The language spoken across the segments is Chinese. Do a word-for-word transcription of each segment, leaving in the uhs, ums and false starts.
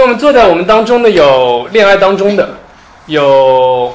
我们坐在我们当中的有恋爱当中的，有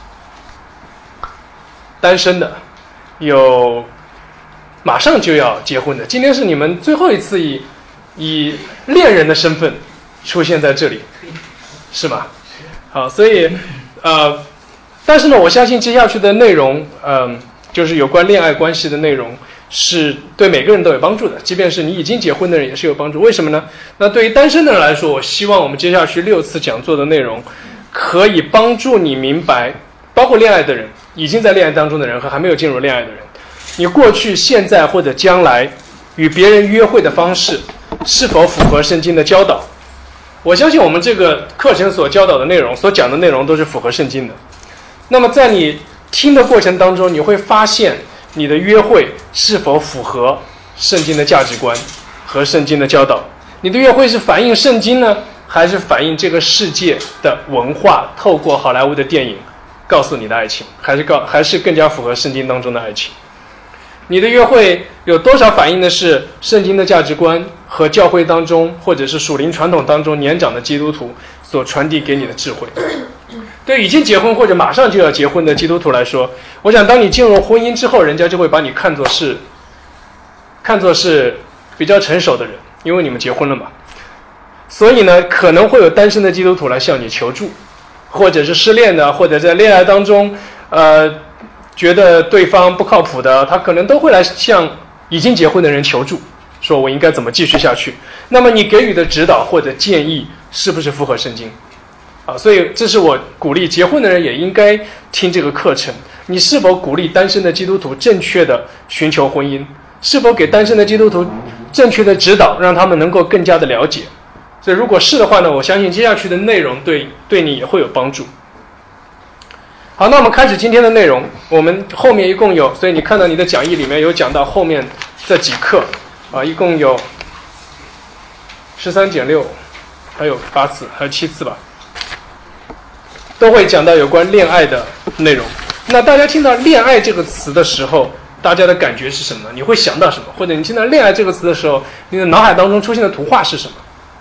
单身的，有马上就要结婚的。今天是你们最后一次以以恋人的身份出现在这里，是吗？好，所以呃，但是呢，我相信接下去的内容，嗯、呃，就是有关恋爱关系的内容，是对每个人都有帮助的，即便是你已经结婚的人也是有帮助。为什么呢？那对于单身的人来说，我希望我们接下去六次讲座的内容可以帮助你明白，包括恋爱的人，已经在恋爱当中的人和还没有进入恋爱的人，你过去、现在或者将来与别人约会的方式是否符合圣经的教导。我相信我们这个课程所教导的内容，所讲的内容都是符合圣经的。那么在你听的过程当中，你会发现你的约会是否符合圣经的价值观和圣经的教导。你的约会是反映圣经呢，还是反映这个世界的文化透过好莱坞的电影告诉你的爱情，还是告还是更加符合圣经当中的爱情？你的约会有多少反映的是圣经的价值观和教会当中或者是属灵传统当中年长的基督徒所传递给你的智慧？对已经结婚或者马上就要结婚的基督徒来说，我想当你进入婚姻之后，人家就会把你看作是看作是比较成熟的人，因为你们结婚了嘛。所以呢，可能会有单身的基督徒来向你求助，或者是失恋的，或者在恋爱当中呃觉得对方不靠谱的，他可能都会来向已经结婚的人求助，说我应该怎么继续下去。那么你给予的指导或者建议是不是符合圣经啊？所以这是我鼓励结婚的人也应该听这个课程。你是否鼓励单身的基督徒正确的寻求婚姻？是否给单身的基督徒正确的指导，让他们能够更加的了解？所以如果是的话呢，我相信接下去的内容对对你也会有帮助。好，那我们开始今天的内容。我们后面一共有，所以你看到你的讲义里面有讲到后面这几课啊，一共有十三减六，还有八次，还有七次吧，都会讲到有关恋爱的内容。那大家听到恋爱这个词的时候，大家的感觉是什么？你会想到什么？或者你听到恋爱这个词的时候，你的脑海当中出现的图画是什么？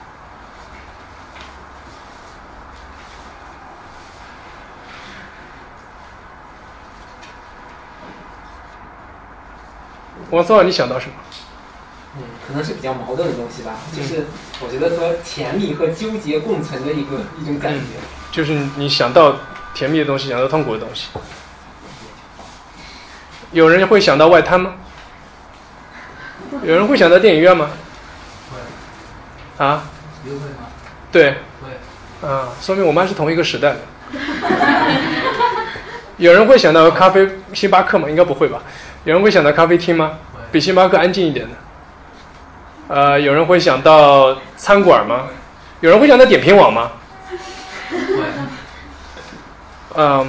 王松啊，你想到什么？ 嗯，可能是比较矛盾的东西吧，就是我觉得和甜蜜和纠结共存的一个一种感觉、嗯。 就是你想到甜蜜的东西，想到痛苦的东西。有人会想到外滩吗？有人会想到电影院吗？会。啊？约会吗？对。会。啊，说明我们还是同一个时代的。有人会想到咖啡星巴克吗？应该不会吧。有人会想到咖啡厅吗？比星巴克安静一点的。呃，有人会想到餐馆吗？有人会想到点评网吗？嗯，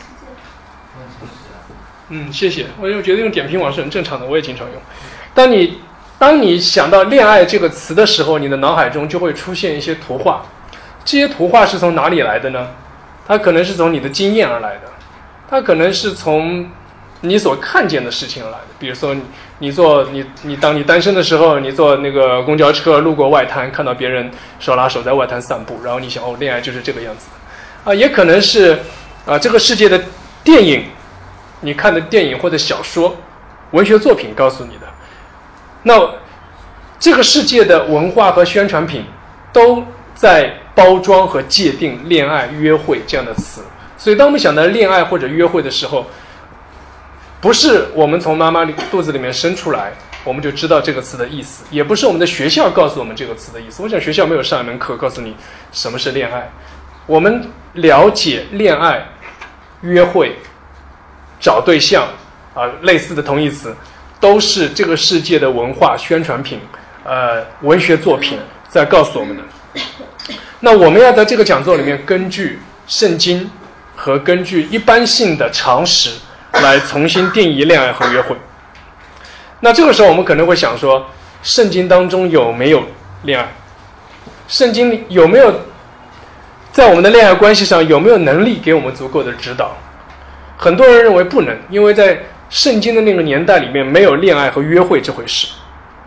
嗯，谢谢。我觉得用点评网是很正常的，我也经常用。当你当你想到恋爱这个词的时候，你的脑海中就会出现一些图画。这些图画是从哪里来的呢？它可能是从你的经验而来的，它可能是从你所看见的事情而来的。比如说你你坐你你当你单身的时候，你坐那个公交车路过外滩，看到别人手拉手在外滩散步，然后你想哦，恋爱就是这个样子啊。也可能是啊这个世界的电影，你看的电影或者小说文学作品告诉你的。那这个世界的文化和宣传品都在包装和界定恋爱约会这样的词。所以当我们想到恋爱或者约会的时候，不是我们从妈妈肚子里面生出来我们就知道这个词的意思，也不是我们的学校告诉我们这个词的意思。我想学校没有上一门课告诉你什么是恋爱。我们了解恋爱、约会、找对象啊、呃，类似的同义词，都是这个世界的文化宣传品、呃文学作品在告诉我们的。那我们要在这个讲座里面根据圣经和根据一般性的常识来重新定义恋爱和约会。那这个时候我们可能会想说，圣经当中有没有恋爱？圣经有没有在我们的恋爱关系上有没有能力给我们足够的指导？很多人认为不能，因为在圣经的那个年代里面没有恋爱和约会这回事。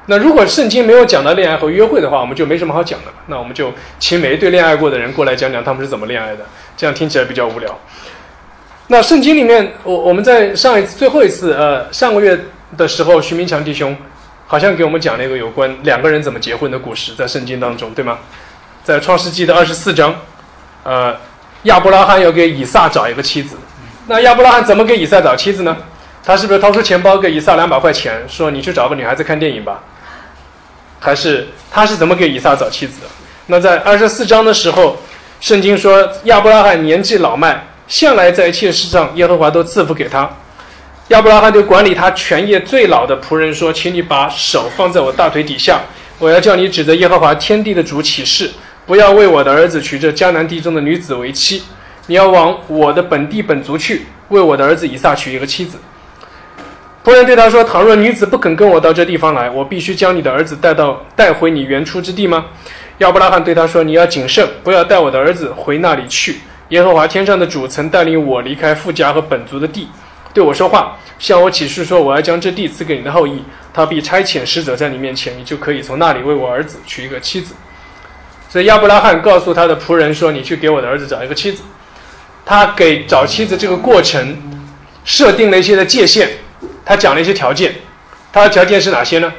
那如果圣经没有讲到恋爱和约会的话，我们就没什么好讲的。那我们就请每一对恋爱过的人过来讲讲他们是怎么恋爱的，这样听起来比较无聊。那圣经里面，我我们在上一次最后一次呃上个月的时候，徐明强弟兄好像给我们讲了一个有关两个人怎么结婚的故事，在圣经当中，对吗？在创世纪的二十四章，呃，亚伯拉罕要给以撒找一个妻子。那亚伯拉罕怎么给以撒找妻子呢？他是不是掏出钱包给以撒两百块钱，说你去找个女孩子看电影吧？还是他是怎么给以撒找妻子的？那在二十四章的时候，圣经说亚伯拉罕年纪老迈，向来在一切事上耶和华都赐福给他。亚伯拉罕对管理他全业最老的仆人说，请你把手放在我大腿底下，我要叫你指着耶和华天地的主起誓，不要为我的儿子娶这迦南地中的女子为妻，你要往我的本地本族去，为我的儿子以撒娶一个妻子。仆人对他说，倘若女子不肯跟我到这地方来，我必须将你的儿子带到带回你原出之地吗？亚伯拉罕对他说，你要谨慎，不要带我的儿子回那里去。耶和华天上的主曾带领我离开父家和本族的地，对我说话，向我起誓说，我要将这地赐给你的后裔，他必差遣使者在你面前，你就可以从那里为我儿子娶一个妻子。所以亚伯拉罕告诉他的仆人说，你去给我的儿子找一个妻子。他给找妻子这个过程设定了一些的界限，他讲了一些条件。他的条件是哪些呢？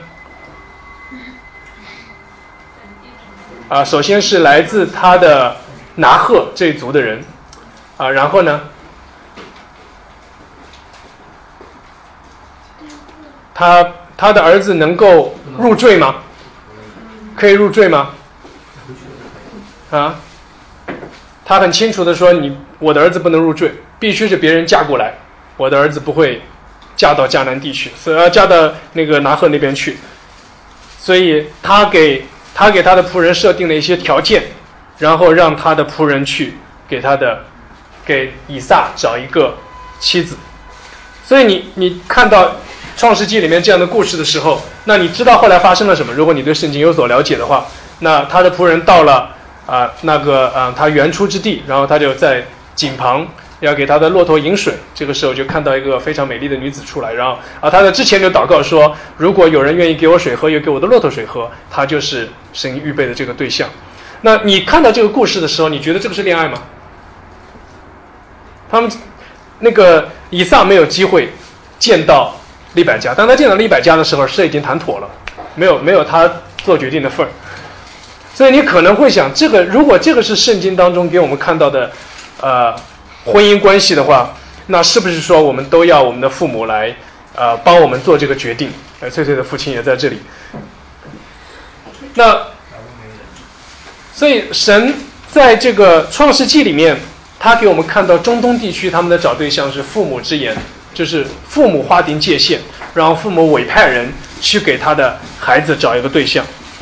啊，首先是来自他的拿鹤这一族的人，啊，然后呢，他他的儿子能够入赘吗？可以入赘吗？啊，他很清楚的说，你我的儿子不能入赘，必须是别人嫁过来，我的儿子不会嫁到迦南地去，所以要嫁到那个拿鹤那边去。所以他给他给他的仆人设定了一些条件，然后让他的仆人去给他的给以撒找一个妻子。所以你你看到创世纪里面这样的故事的时候，那你知道后来发生了什么？如果你对圣经有所了解的话，那他的仆人到了啊、呃、那个啊、呃、他原出之地，然后他就在井旁要给他的骆驼饮水。这个时候就看到一个非常美丽的女子出来，然后啊他在之前就祷告说，如果有人愿意给我水喝，又给我的骆驼水喝，他就是神预备的这个对象。那你看到这个故事的时候，你觉得这个是恋爱吗？他们那个以撒没有机会见到利百加，当他见到利百加的时候，事已经谈妥了，没有没有他做决定的份儿。所以你可能会想，这个如果这个是圣经当中给我们看到的呃婚姻关系的话，那是不是说我们都要我们的父母来呃帮我们做这个决定？呃，翠翠的父亲也在这里。那所以神在这个创世纪里面，他给我们看到中东地区他们的找对象是父母之言，就是父母划定界限，然后父母委派人去给他的孩子找一个对象。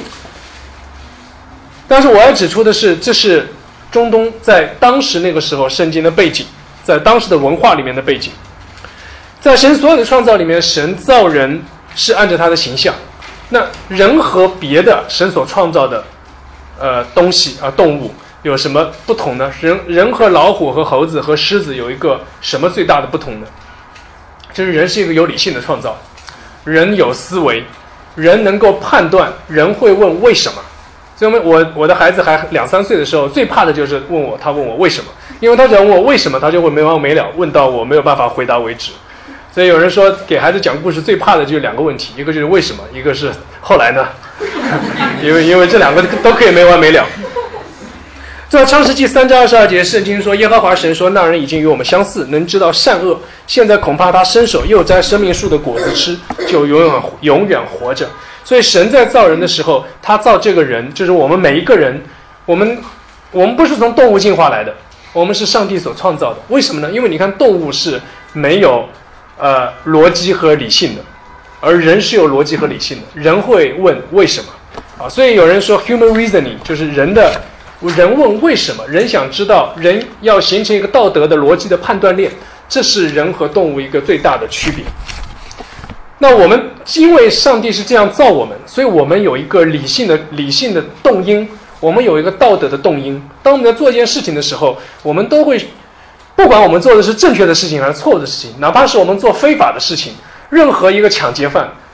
但是我要指出的是，这是中东在当时那个时候圣经的背景，在当时的文化里面的背景。在神所有的创造里面，神造人是按照他的形象。那人和别的神所创造的呃东西啊、呃、动物有什么不同呢？人人和老虎和猴子和狮子有一个什么最大的不同呢？就是人是一个有理性的创造，人有思维，人能够判断，人会问为什么。所以我我我的孩子还两三岁的时候，最怕的就是问我，他问我为什么，因为他只要问我为什么，他就会没完没了，问到我没有办法回答为止。所以有人说给孩子讲故事最怕的就是两个问题，一个就是为什么，一个是后来呢？因为因为这两个都可以没完没了。在创世纪三章二十二节，圣经说，耶和华神说，那人已经与我们相似，能知道善恶，现在恐怕他伸手又摘生命树的果子吃，就永远永远活着。所以神在造人的时候，他造这个人，就是我们每一个人，我们我们不是从动物进化来的，我们是上帝所创造的。为什么呢？因为你看动物是没有呃逻辑和理性的，而人是有逻辑和理性的，人会问为什么啊。所以有人说 human reasoning 就是人的人问为什么，人想知道，人要形成一个道德的逻辑的判断链，这是人和动物一个最大的区别。那我们因为上帝是这样造我们，所以我们有一个理性的理性的动因，我们有一个道德的动因。当我们在做一件事情的时候，我们都会，不管我们做的是正确的事情还是错误的事情，哪怕是我们做非法的事情，任何一个抢劫犯，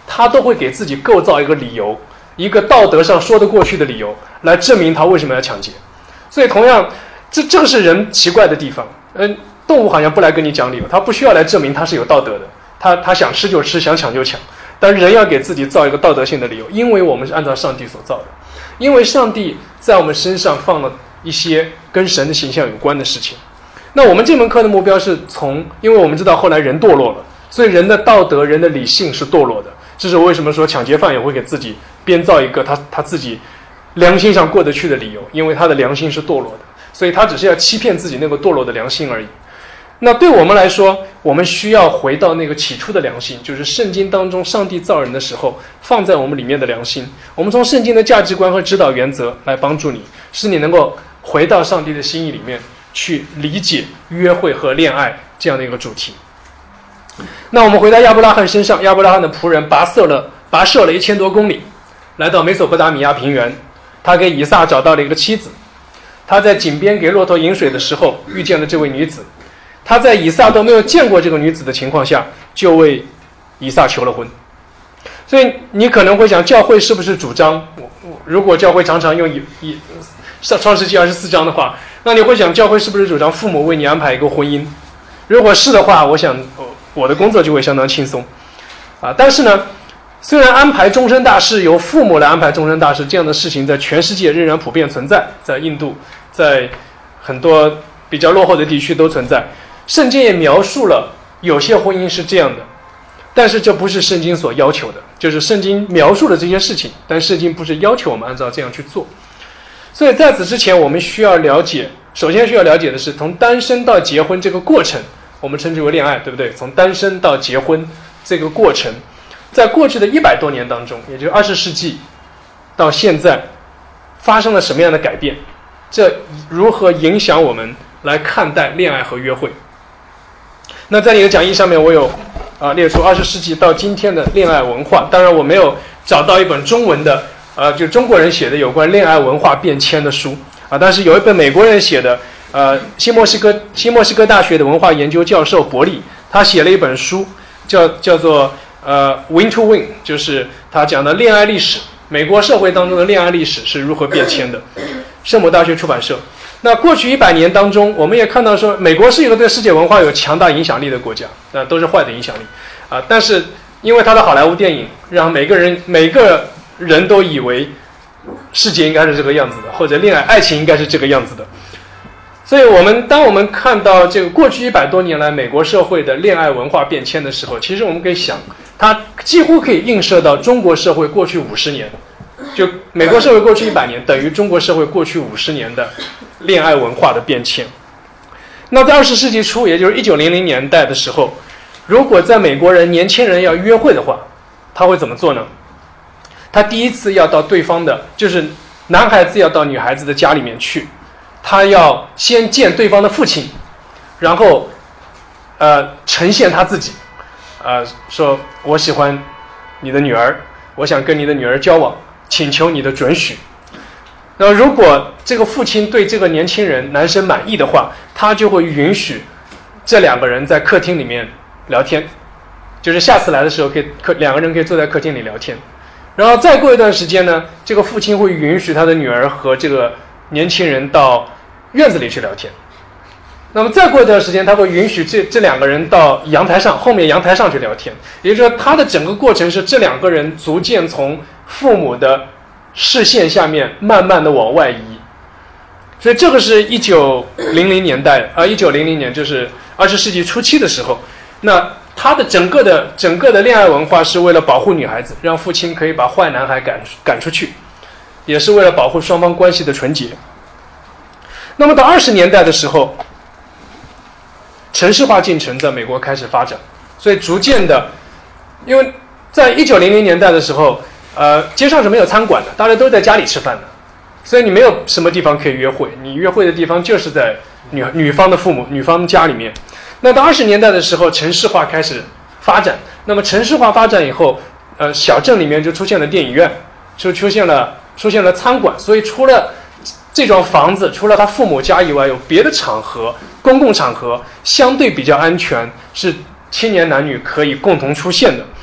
他都会给自己构造一个理由，一个道德上说得过去的理由，来证明他为什么要抢劫。所以同样，这这个是人奇怪的地方。嗯，动物好像不来跟你讲理由，它不需要来证明它是有道德的，它它想吃就吃，想抢就抢。但人要给自己造一个道德性的理由，因为我们是按照上帝所造的，因为上帝在我们身上放了一些跟神的形象有关的事情。那我们这门课的目标是从，因为我们知道后来人堕落了，所以人的道德、人的理性是堕落的。这是为什么说抢劫犯也会给自己编造一个他他自己良心上过得去的理由，因为他的良心是堕落的，所以他只是要欺骗自己那个堕落的良心而已。那对我们来说，我们需要回到那个起初的良心，就是圣经当中上帝造人的时候放在我们里面的良心。我们从圣经的价值观和指导原则来帮助你，使你能够回到上帝的心意里面去理解约会和恋爱这样的一个主题。那我们回到亚伯拉罕身上，亚伯拉罕的仆人跋涉了跋涉了一千多公里，来到美索不达米亚平原，他给以撒找到了一个妻子。他在井边给骆驼饮水的时候遇见了这位女子，他在以撒都没有见过这个女子的情况下，就为以撒求了婚。所以你可能会想，教会是不是主张，如果教会常常用以以创世纪二十四章的话，那你会想，教会是不是主张父母为你安排一个婚姻？如果是的话，我想我的工作就会相当轻松啊。但是呢，虽然安排终身大事由父母来安排终身大事，这样的事情在全世界仍然普遍存在，在印度，在很多比较落后的地区都存在。圣经也描述了有些婚姻是这样的，但是这不是圣经所要求的，就是圣经描述了这些事情，但圣经不是要求我们按照这样去做。所以在此之前，我们需要了解，首先需要了解的是从单身到结婚这个过程，我们称之为恋爱，对不对？从单身到结婚这个过程，在过去的一百多年当中，也就是二十世纪到现在，发生了什么样的改变？这如何影响我们来看待恋爱和约会？那在你的讲义上面，我有啊列出二十世纪到今天的恋爱文化。当然，我没有找到一本中文的，呃，就中国人写的有关恋爱文化变迁的书啊，但是有一本美国人写的，呃，新墨西哥新墨西哥大学的文化研究教授伯利，他写了一本书，叫叫做呃 Win to Win， 就是他讲的恋爱历史，美国社会当中的恋爱历史是如何变迁的，圣母大学出版社。那过去一百年当中，我们也看到说，美国是一个对世界文化有强大影响力的国家，那都是坏的影响力啊。但是因为他的好莱坞电影，让每个人每个人都以为世界应该是这个样子的，或者恋爱爱情应该是这个样子的。所以我们当我们看到这个过去一百多年来美国社会的恋爱文化变迁的时候，其实我们可以想，它几乎可以映射到中国社会过去五十年。就美国社会过去一百年等于中国社会过去五十年的恋爱文化的变迁。那在二十世纪初，也就是一九零零年代的时候，如果在美国人年轻人要约会的话，他会怎么做呢？他第一次要到对方的，就是男孩子要到女孩子的家里面去，他要先见对方的父亲，然后呃呈现他自己，呃说我喜欢你的女儿，我想跟你的女儿交往，请求你的准许。那如果这个父亲对这个年轻人男生满意的话，他就会允许这两个人在客厅里面聊天，就是下次来的时候可以客两个人可以坐在客厅里聊天。然后再过一段时间呢，这个父亲会允许他的女儿和这个年轻人到院子里去聊天。那么再过一段时间，他会允许这这两个人到阳台上后面阳台上去聊天。也就是说，他的整个过程是这两个人逐渐从父母的视线下面慢慢的往外移。所以这个是一九零零年代啊，一九零零年就是二十世纪初期的时候。那他的整个的整个的恋爱文化是为了保护女孩子，让父亲可以把坏男孩赶赶出去，也是为了保护双方关系的纯洁。那么到二十年代的时候，城市化进程在美国开始发展，所以逐渐的，因为在一九零零年代的时候，呃，街上是没有餐馆的，大家都在家里吃饭的，所以你没有什么地方可以约会，你约会的地方就是在女女方的父母、女方家里面。那到二十年代的时候，城市化开始发展，那么城市化发展以后，呃，小镇里面就出现了电影院，就出现了出现了餐馆，所以除了这种房子，除了他父母家以外，有别的场合，公共场合相对比较安全，是青年男女可以共同出现的。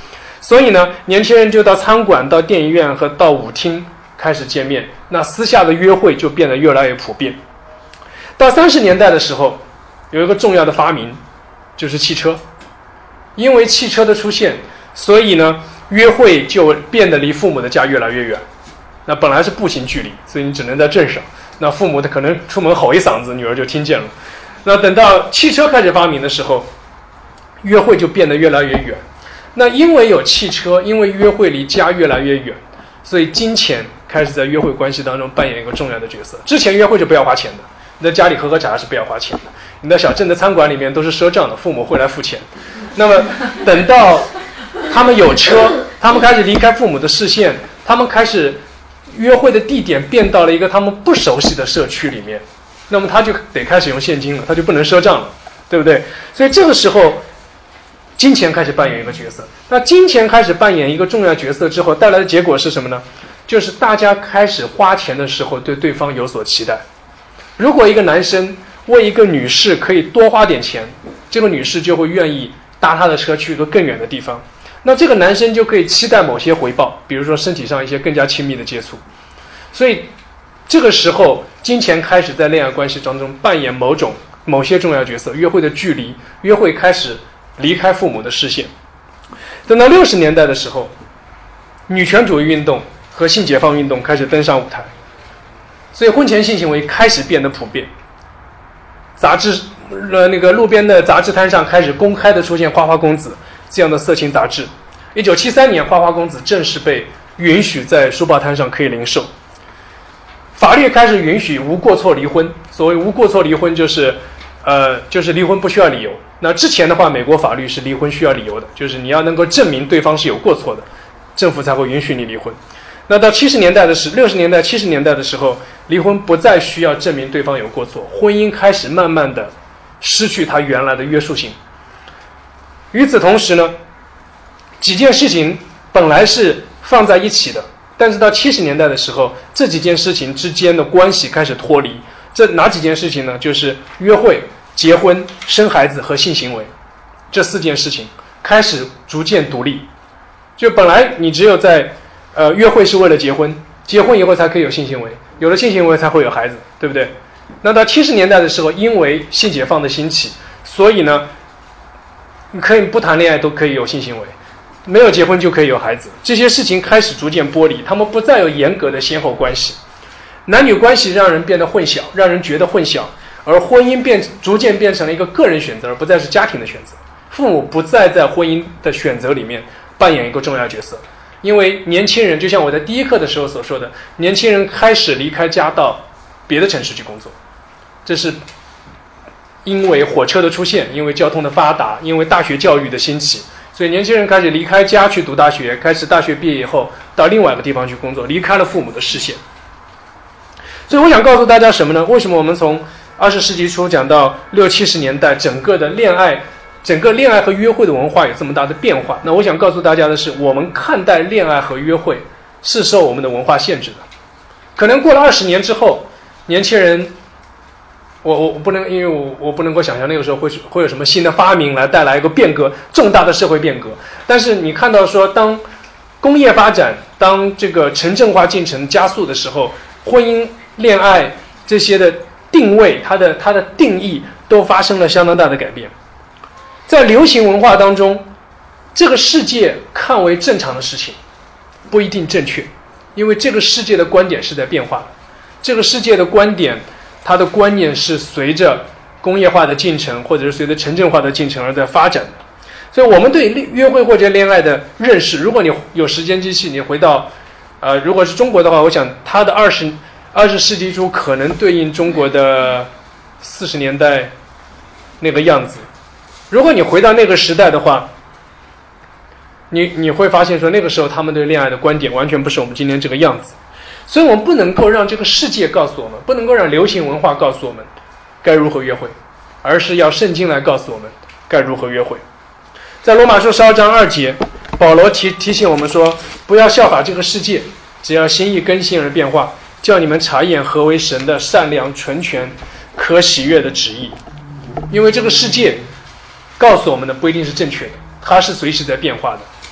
所以呢，年轻人就到餐馆、到电影院和到舞厅开始见面，那私下的约会就变得越来越普遍。到三十年代的时候，有一个重要的发明，就是汽车。因为汽车的出现，所以呢，约会就变得离父母的家越来越远。那本来是步行距离，所以你只能在镇上。那父母他可能出门吼一嗓子，女儿就听见了。那等到汽车开始发明的时候，约会就变得越来越远。那因为有汽车，因为约会离家越来越远，所以金钱开始在约会关系当中扮演一个重要的角色。之前约会就不要花钱的，你在家里喝喝茶是不要花钱的，你在小镇的餐馆里面都是赊账的，父母会来付钱。那么等到他们有车，他们开始离开父母的视线，他们开始约会的地点变到了一个他们不熟悉的社区里面，那么他就得开始用现金了，他就不能赊账了，对不对？所以这个时候金钱开始扮演一个角色。那金钱开始扮演一个重要角色之后，带来的结果是什么呢？就是大家开始花钱的时候对对方有所期待。如果一个男生为一个女士可以多花点钱，这个女士就会愿意搭他的车去一个更远的地方，那这个男生就可以期待某些回报，比如说身体上一些更加亲密的接触。所以这个时候金钱开始在恋爱关系当中扮演某种某些重要角色，约会的距离，约会开始离开父母的视线。等到六十年代的时候，女权主义运动和性解放运动开始登上舞台，所以婚前性行为开始变得普遍。杂志呃那个路边的杂志摊上开始公开的出现花花公子这样的色情杂志。一九七三年，花花公子正式被允许在书报摊上可以零售。法律开始允许无过错离婚。所谓无过错离婚，就是呃就是离婚不需要理由。那之前的话，美国法律是离婚需要理由的，就是你要能够证明对方是有过错的，政府才会允许你离婚。那到七十年代的时六十年代七十年代的时候，离婚不再需要证明对方有过错，婚姻开始慢慢的失去它原来的约束性。与此同时呢，几件事情本来是放在一起的，但是到七十年代的时候，这几件事情之间的关系开始脱离。这哪几件事情呢？就是约会、结婚、生孩子和性行为，这四件事情开始逐渐独立。就本来你只有在呃约会是为了结婚，结婚以后才可以有性行为，有了性行为才会有孩子，对不对？那到七十年代的时候，因为性解放的兴起，所以呢，你可以不谈恋爱都可以有性行为，没有结婚就可以有孩子，这些事情开始逐渐剥离，他们不再有严格的先后关系，男女关系让人变得混淆，让人觉得混淆，而婚姻变逐渐变成了一个个人选择，而不再是家庭的选择。父母不再在婚姻的选择里面扮演一个重要角色，因为年轻人就像我在第一课的时候所说的，年轻人开始离开家到别的城市去工作，这是因为火车的出现，因为交通的发达，因为大学教育的兴起，所以年轻人开始离开家去读大学，开始大学毕业以后到另外一个地方去工作，离开了父母的视线。所以我想告诉大家什么呢？为什么我们从二十世纪初讲到六七十年代，整个的恋爱整个恋爱和约会的文化有这么大的变化？那我想告诉大家的是，我们看待恋爱和约会是受我们的文化限制的。可能过了二十年之后，年轻人，我我我不能，因为我我不能够想象那个时候会会有什么新的发明来带来一个变革，重大的社会变革。但是你看到说，当工业发展，当这个城镇化进程加速的时候，婚姻、恋爱这些的定位，它的它的定义都发生了相当大的改变。在流行文化当中，这个世界看为正常的事情不一定正确，因为这个世界的观点是在变化的，这个世界的观点，它的观念是随着工业化的进程或者是随着城镇化的进程而在发展的。所以我们对约会或者恋爱的认识，如果你有时间机器，你回到呃，如果是中国的话，我想它的二十二十世纪初可能对应中国的四十年代那个样子。如果你回到那个时代的话，你你会发现说，那个时候他们对恋爱的观点完全不是我们今天这个样子。所以我们不能够让这个世界告诉我们，不能够让流行文化告诉我们该如何约会，而是要圣经来告诉我们该如何约会。在罗马书十二章二节，保罗提提醒我们说，不要效法这个世界，只要心意更新而变化，叫你们查验何为神的善良、纯全、可喜悦的旨意。因为这个世界告诉我们的不一定是正确的，它是随时在变化的，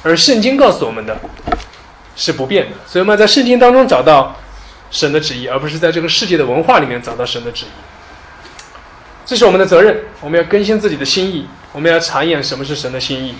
而圣经告诉我们的是不变的。所以我们要在圣经当中找到神的旨意，而不是在这个世界的文化里面找到神的旨意。这是我们的责任，我们要更新自己的心意，我们要查验什么是神的心意。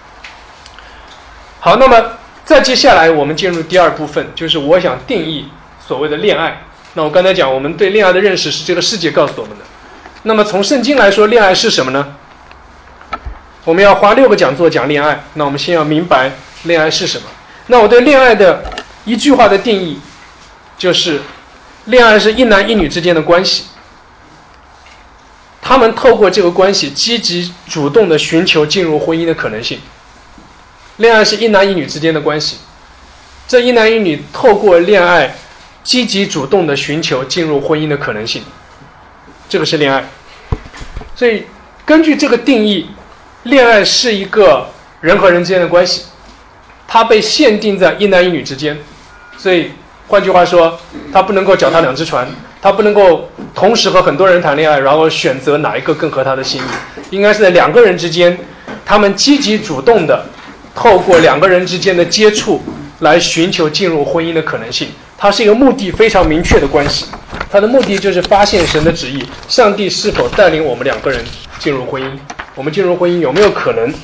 好，那么再接下来我们进入第二部分，就是我想定义所谓的恋爱。那我刚才讲，我们对恋爱的认识是这个世界告诉我们的。那么从圣经来说，恋爱是什么呢？我们要花六个讲座讲恋爱，那我们先要明白恋爱是什么。那我对恋爱的一句话的定义就是，恋爱是一男一女之间的关系，他们透过这个关系积极主动的寻求进入婚姻的可能性。恋爱是一男一女之间的关系，这一男一女透过恋爱积极主动的寻求进入婚姻的可能性，这个是恋爱。所以根据这个定义，恋爱是一个人和人之间的关系，它被限定在一男一女之间。所以换句话说，它不能够脚踏两只船，它不能够同时和很多人谈恋爱，然后选择哪一个更合他的心意。应该是在两个人之间，他们积极主动的透过两个人之间的接触来寻求进入婚姻的可能性。它是一个目的非常明确的关系，它的目的就是发现神的旨意，上帝是否带领我们两个人进入婚姻，我们进入婚姻有没有可能。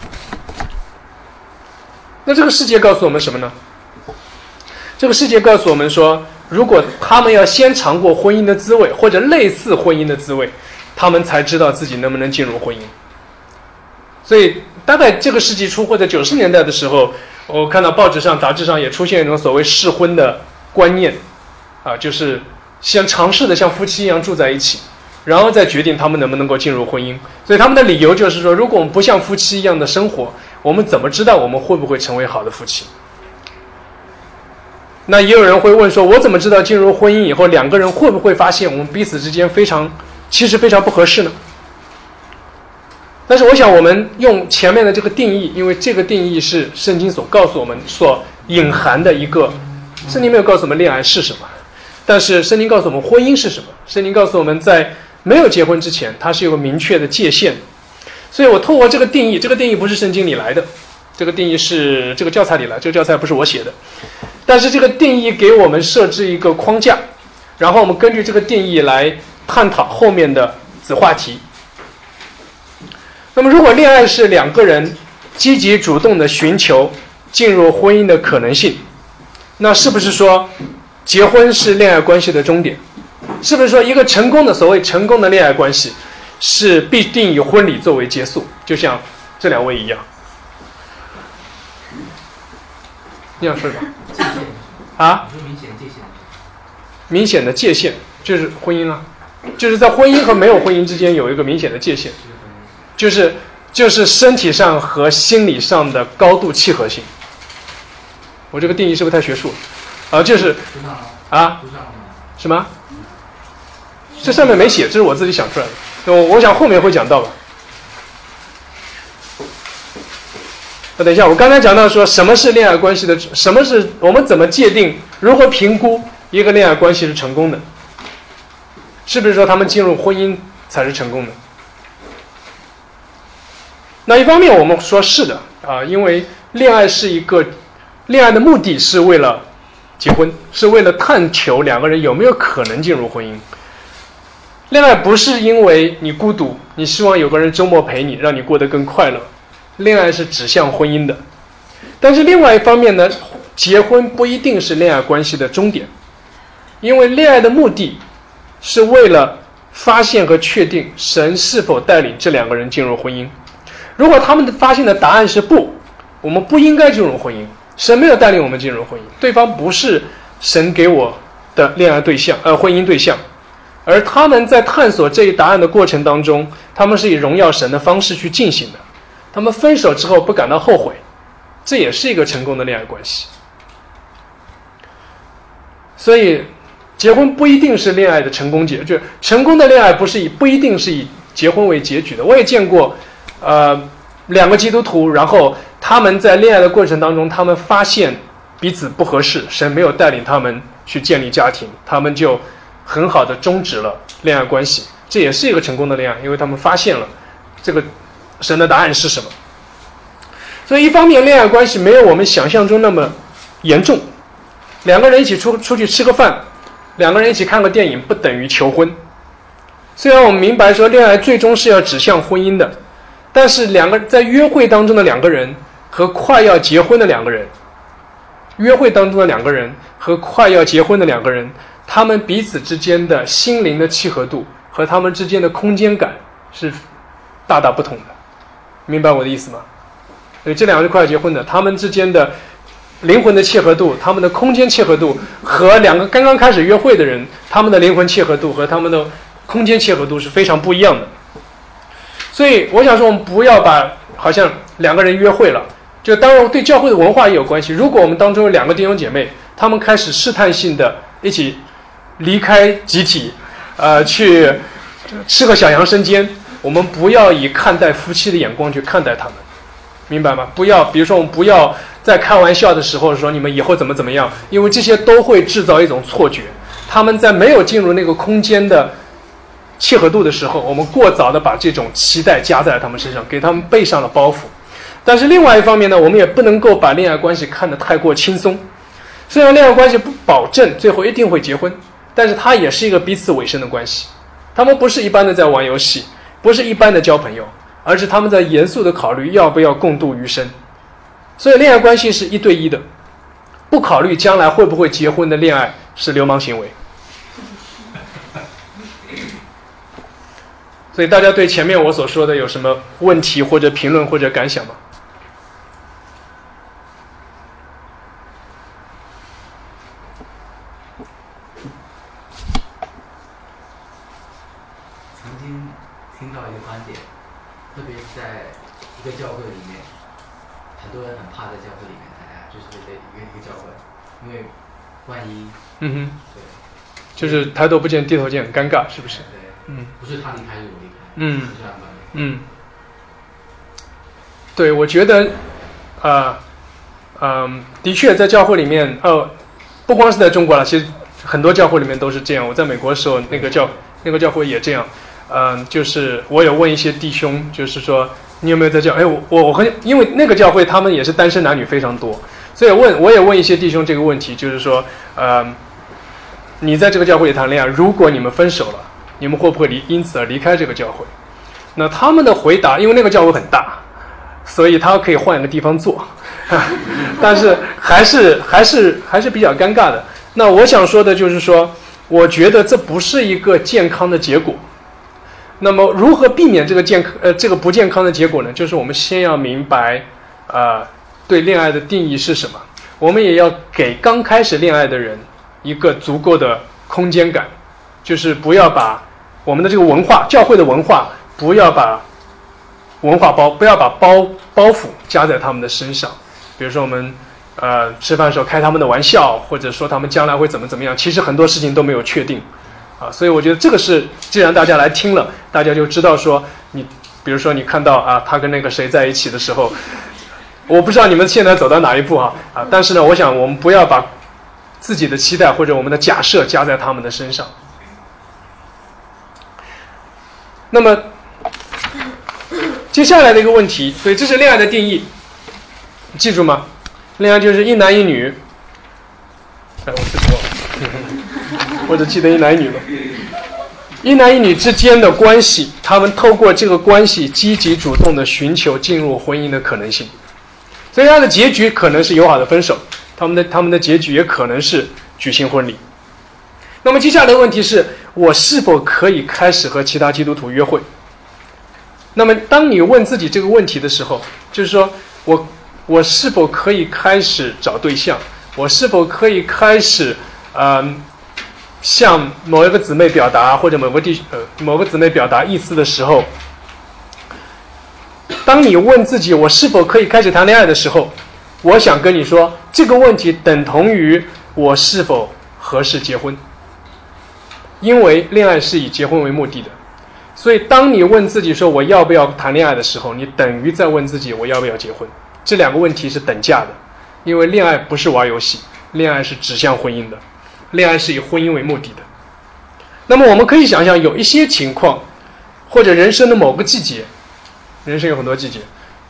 那这个世界告诉我们什么呢？这个世界告诉我们说，如果他们要先尝过婚姻的滋味，或者类似婚姻的滋味，他们才知道自己能不能进入婚姻。所以大概这个世纪初或者九十年代的时候，我看到报纸上杂志上也出现一种所谓试婚的观念啊，就是先尝试的像夫妻一样住在一起，然后再决定他们能不能够进入婚姻。所以他们的理由就是说，如果我们不像夫妻一样的生活，我们怎么知道我们会不会成为好的夫妻？那也有人会问说，我怎么知道进入婚姻以后两个人会不会发现我们彼此之间非常其实非常不合适呢？但是我想我们用前面的这个定义，因为这个定义是圣经所告诉我们所隐含的一个，圣经没有告诉我们恋爱是什么，但是圣经告诉我们婚姻是什么。圣经告诉我们在没有结婚之前，它是有个明确的界限。所以我透过这个定义，这个定义不是圣经里来的，这个定义是这个教材里来，这个教材不是我写的，但是这个定义给我们设置一个框架，然后我们根据这个定义来探讨后面的子话题。那么如果恋爱是两个人积极主动的寻求进入婚姻的可能性，那是不是说结婚是恋爱关系的终点？是不是说一个成功的所谓成功的恋爱关系是必定以婚礼作为结束，就像这两位一样？你想说什么？啊？明显的界限就是婚姻啊，就是在婚姻和没有婚姻之间有一个明显的界限，就是就是身体上和心理上的高度契合性。我这个定义是不是太学术了？啊，就是啊，什么？这上面没写，这是我自己想出来的。我我想后面会讲到吧。那等一下，我刚才讲到说什么是恋爱关系的，什么是我们怎么界定，如何评估一个恋爱关系是成功的？是不是说他们进入婚姻才是成功的？那一方面我们说是的啊，因为恋爱是一个，恋爱的目的是为了结婚，是为了探求两个人有没有可能进入婚姻。恋爱不是因为你孤独，你希望有个人周末陪你，让你过得更快乐。恋爱是指向婚姻的。但是另外一方面呢，结婚不一定是恋爱关系的终点，因为恋爱的目的是为了发现和确定神是否带领这两个人进入婚姻。如果他们的发现的答案是不，我们不应该进入婚姻，神没有带领我们进入婚姻，对方不是神给我的恋爱对象，呃，婚姻对象，而他们在探索这一答案的过程当中，他们是以荣耀神的方式去进行的，他们分手之后不感到后悔，这也是一个成功的恋爱关系。所以结婚不一定是恋爱的成功结，就成功的恋爱不是以不一定是以结婚为结局的。我也见过呃两个基督徒，然后他们在恋爱的过程当中，他们发现彼此不合适，神没有带领他们去建立家庭，他们就很好的终止了恋爱关系，这也是一个成功的恋爱，因为他们发现了这个神的答案是什么。 所以一方面恋爱关系没有我们想象中那么严重，两个人一起出出去吃个饭，两个人一起看个电影不等于求婚。虽然我们明白说恋爱最终是要指向婚姻的，但是两个在约会当中的两个人和快要结婚的两个人，约会当中的两个人和快要结婚的两个人，他们彼此之间的心灵的契合度和他们之间的空间感是大大不同的，明白我的意思吗？所以这两个是快要结婚的，他们之间的灵魂的契合度，他们的空间契合度和两个刚刚开始约会的人，他们的灵魂契合度和他们的空间契合度是非常不一样的。所以我想说，我们不要把好像两个人约会了，就当然对教会的文化也有关系。如果我们当中有两个弟兄姐妹，他们开始试探性的一起离开集体，呃，去吃个小羊生煎，我们不要以看待夫妻的眼光去看待他们，明白吗？不要，比如说我们不要在开玩笑的时候说你们以后怎么怎么样，因为这些都会制造一种错觉。他们在没有进入那个空间的契合度的时候，我们过早的把这种期待加在他们身上，给他们背上了包袱。但是另外一方面呢，我们也不能够把恋爱关系看得太过轻松。虽然恋爱关系不保证最后一定会结婚，但是它也是一个彼此委身的关系。他们不是一般的在玩游戏，不是一般的交朋友，而是他们在严肃的考虑要不要共度余生。所以恋爱关系是一对一的，不考虑将来会不会结婚的恋爱是流氓行为。所以大家对前面我所说的有什么问题或者评论或者感想吗？ 曾经听到一个观点，特别是在一个教会里面，很多人很怕在教会里面谈恋爱，就是为了一个一个教会，因为万一， 嗯哼， 对， 就是抬头不见低头见，很尴尬，是不是？ 对， 嗯， 不是他离开就是我离开， 嗯， 是这样的。 嗯，对，我觉得，啊、呃，嗯，的确在教会里面，呃，不光是在中国了，其实很多教会里面都是这样。我在美国的时候，那个教那个教会也这样。嗯、呃，就是我有问一些弟兄，就是说你有没有在教？哎，我我我很，因为那个教会他们也是单身男女非常多，所以问我也问一些弟兄这个问题，就是说，呃，你在这个教会里谈恋爱，如果你们分手了，你们会不会离因此而离开这个教会？那他们的回答，因为那个教会很大，所以他可以换一个地方坐，但是还是还是还是比较尴尬的。那我想说的就是说，我觉得这不是一个健康的结果。那么如何避免这个健康呃这个不健康的结果呢？就是我们先要明白，呃，对恋爱的定义是什么。我们也要给刚开始恋爱的人一个足够的空间感，就是不要把我们的这个文化，教会的文化，不要把文化包，不要把包包袱加在他们的身上。比如说我们呃吃饭的时候开他们的玩笑，或者说他们将来会怎么怎么样，其实很多事情都没有确定啊。所以我觉得这个是，既然大家来听了，大家就知道说，你比如说你看到啊他跟那个谁在一起的时候，我不知道你们现在走到哪一步哈 啊, 啊，但是呢，我想我们不要把自己的期待或者我们的假设加在他们的身上。那么接下来的一个问题，所以这是恋爱的定义，记住吗？恋爱就是一男一女。哎，我自己忘了，我只记得一男一女了。一男一女之间的关系，他们透过这个关系积极主动的寻求进入婚姻的可能性。所以他的结局可能是友好的分手，他们的他们的结局也可能是举行婚礼。那么接下来的问题是，我是否可以开始和其他基督徒约会？那么当你问自己这个问题的时候，就是说我我是否可以开始找对象？我是否可以开始呃向某一个姊妹表达，或者某个弟呃某个姊妹表达意思的时候，当你问自己我是否可以开始谈恋爱的时候，我想跟你说，这个问题等同于我是否合适结婚。因为恋爱是以结婚为目的的，所以当你问自己说我要不要谈恋爱的时候，你等于在问自己我要不要结婚。这两个问题是等价的，因为恋爱不是玩游戏，恋爱是指向婚姻的，恋爱是以婚姻为目的的。那么我们可以想象，有一些情况，或者人生的某个季节，人生有很多季节，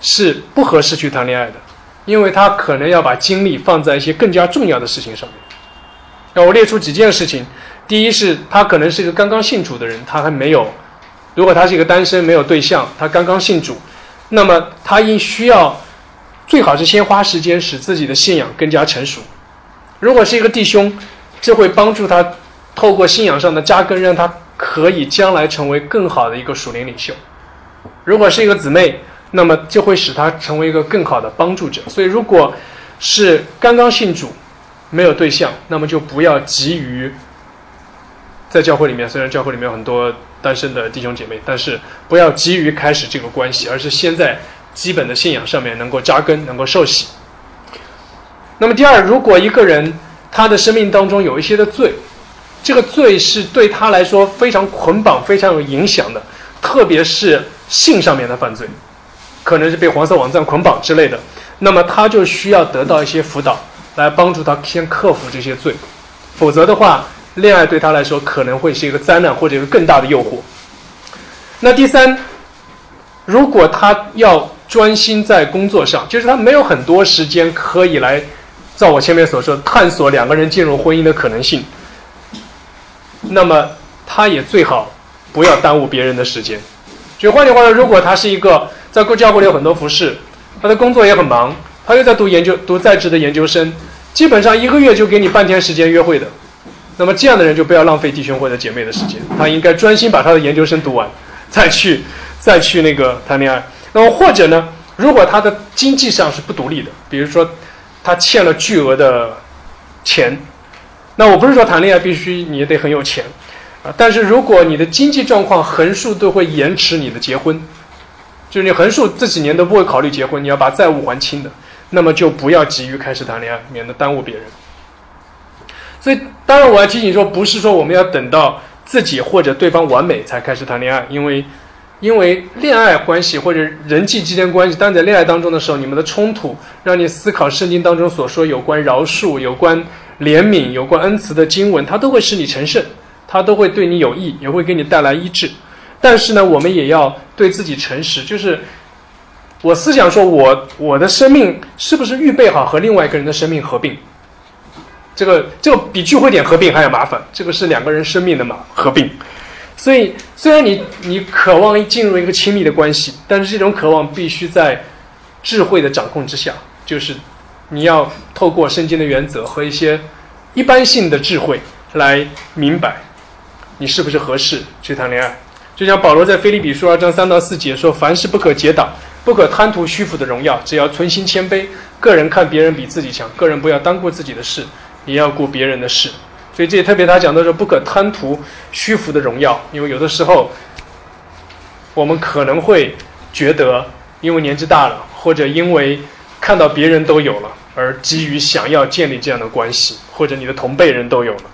是不合适去谈恋爱的，因为他可能要把精力放在一些更加重要的事情上面。让我列出几件事情。第一是他可能是一个刚刚信主的人，他还没有，如果他是一个单身没有对象，他刚刚信主，那么他应需要最好是先花时间使自己的信仰更加成熟。如果是一个弟兄，这会帮助他透过信仰上的扎根，让他可以将来成为更好的一个属灵领袖。如果是一个姊妹，那么就会使他成为一个更好的帮助者。所以如果是刚刚信主没有对象，那么就不要急于在教会里面，虽然教会里面有很多单身的弟兄姐妹，但是不要急于开始这个关系，而是先在基本的信仰上面能够扎根，能够受洗。那么第二，如果一个人他的生命当中有一些的罪，这个罪是对他来说非常捆绑、非常有影响的，特别是性上面的犯罪，可能是被黄色网站捆绑之类的，那么他就需要得到一些辅导来帮助他先克服这些罪，否则的话恋爱对他来说可能会是一个灾难或者一个更大的诱惑。那第三，如果他要专心在工作上，就是他没有很多时间可以来照我前面所说探索两个人进入婚姻的可能性，那么他也最好不要耽误别人的时间。就换句话说，如果他是一个在教会里有很多服侍，他的工作也很忙，他又在读研究读在职的研究生，基本上一个月就给你半天时间约会的，那么这样的人就不要浪费弟兄或者姐妹的时间，他应该专心把他的研究生读完，再去再去那个谈恋爱。那么或者呢，如果他的经济上是不独立的，比如说他欠了巨额的钱，那我不是说谈恋爱必须你也得很有钱啊，但是如果你的经济状况横竖都会延迟你的结婚，就是你横竖这几年都不会考虑结婚，你要把债务还清的，那么就不要急于开始谈恋爱，免得耽误别人。所以当然我要提醒说，不是说我们要等到自己或者对方完美才开始谈恋爱，因为因为恋爱关系或者人际之间关系，当你在恋爱当中的时候，你们的冲突让你思考圣经当中所说有关饶恕、有关怜悯、有关恩慈的经文，它都会使你成圣，它都会对你有益，也会给你带来医治。但是呢，我们也要对自己诚实，就是我思想说我我的生命是不是预备好和另外一个人的生命合并，这个这个比聚会点合并还要麻烦，这个是两个人生命的嘛合并。所以虽然你你渴望进入一个亲密的关系，但是这种渴望必须在智慧的掌控之下，就是你要透过圣经的原则和一些一般性的智慧来明白你是不是合适去谈恋爱。就像保罗在腓立比书二章三到四节说，凡事不可结党，不可贪图虚浮的荣耀，只要存心谦卑，个人看别人比自己强，个人不要单顾自己的事，也要顾别人的事。所以这也特别他讲的说，不可贪图虚浮的荣耀，因为有的时候我们可能会觉得因为年纪大了，或者因为看到别人都有了而基于想要建立这样的关系，或者你的同辈人都有了。